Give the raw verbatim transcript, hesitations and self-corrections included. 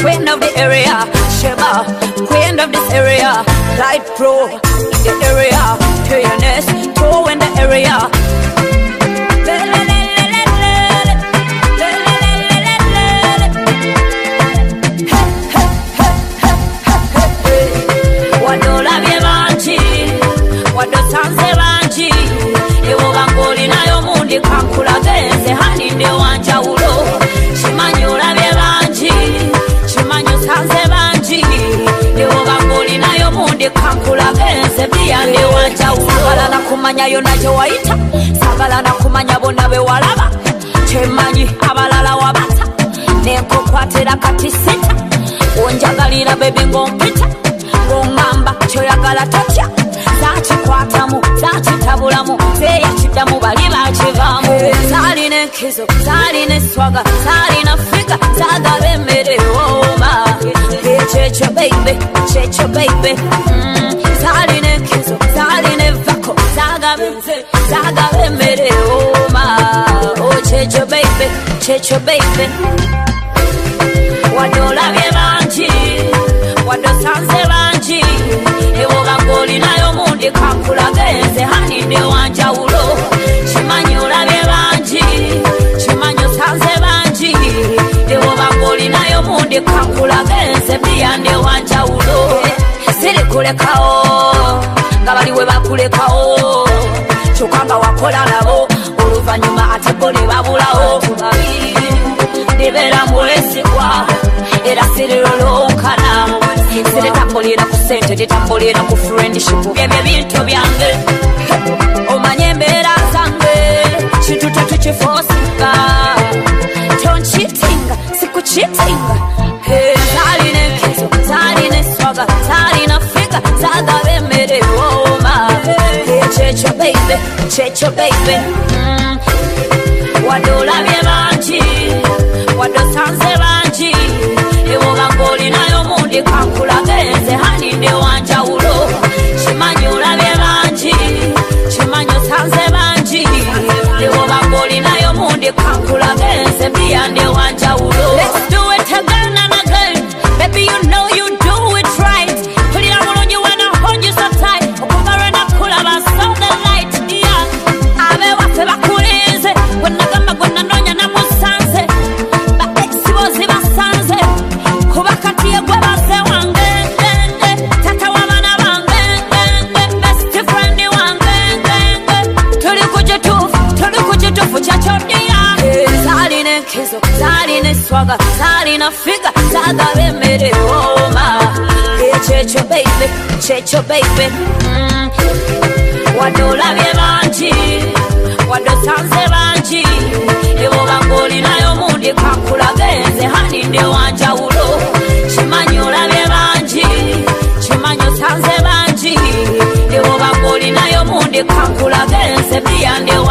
queen of the area. Sheba, queen of this area. Light pro in the area. Turness, pro in the area. Wadola byebanji, wadosanze banji. Ewo bangoli nayo mundi kankula genze hani nde wanjawulo. Chimanyola byebanji, chimanyo sanze banji. Ewo bangoli nayo mundi kankula genze bia nde wanjawulo. Sagala na kumanya yona je waita, sagala na kumanya bona be walaba. Chemanyi abalala wabata, neko kwatera kati sita. Onjagalira baby ngompita, ngamba choyagala tatya. Zachi kwatamu, zachi tabulamu, zeya chidamu bali bachivamu. Zaline kizo, zaline swaga, zaline fika, zaga bemere oma. Checho baby, checho baby. Mm. Zaline kizo, zaline vako, zaga benze, zaga bemere oma. Oh checho baby, checho baby. Wadola byebanji, wadosanze banji. Ewo bangoli nayo mundi kankula genze hani nde wanjawulo. Chimanyola byebanji, chimanyo sanze banji. Ewo bangoli nayo mundi kankula genze bia nde wanjawulo. Siri kulekao, nga baliwe bakulekao. Chukanga wakola nabo, oluvanyuma ate bo ne babulawo. Nibera mwesigwa, era siri lolonkana. Siri tambulira ku sente, ditambulira ku friendship. Byebye bintu byange, omanye embeera zange. Kintu tetukifosinga, don't cheatinga, siku cheatinga. Zaline kizo, zaline swaga, zaline fika, zaga bemere oma. Checho baby, checho baby. Mm. Wadola byebanji, wadosanze banji. Ewo bangoli nayo mundi kankula genze hani nde wanjawulo. Chimanyola byebanji, chimanyo sanze banji. Ewo bangoli nayo mundi kankula genze bia nde wanjawulo. Let's do it again and again. Baby you know you do it right. Put it on on you when I hold you so tight. Okuvara na kula baso the light. Yeah. Abe wafe bakulize. Gwana gamba gwana nonya na musanze. Ba exibozi basanze. Kubakati ya gwe base wange. Tata wa bana bange. Best friend wange. Tuli kujitufu, tuli kujitufu chachodia. Zaline kizo, zaline swaga, zaline fika, zaga bemere oma. Checho baby, checho baby. Mm. Wadola byebanji, wadosanze banji. Ewo bangoli nayo mundi kankula genze hani nde wanjawulo. Chimanyola byebanji, chimanyo sanze banji. Ewo bangoli nayo mundi kankula genze bia nde